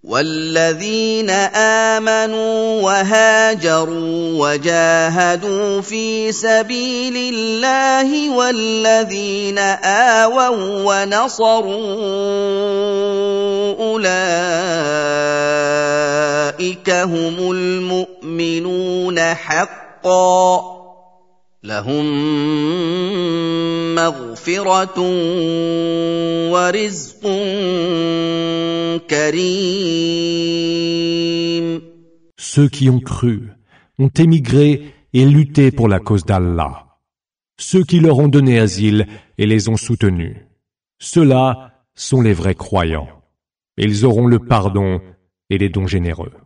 والذين آمنوا وهاجروا وجاهدوا في سبيل الله والذين آووا ونصروا أولئك هم المؤمنون حقا لهم مغفرة ورزق كريم. Ceux qui ont cru, ont émigré et lutté pour la cause d'Allah. Ceux qui leur ont donné asile et les ont soutenus. Ceux-là sont les vrais croyants. Ils auront le pardon et les dons généreux.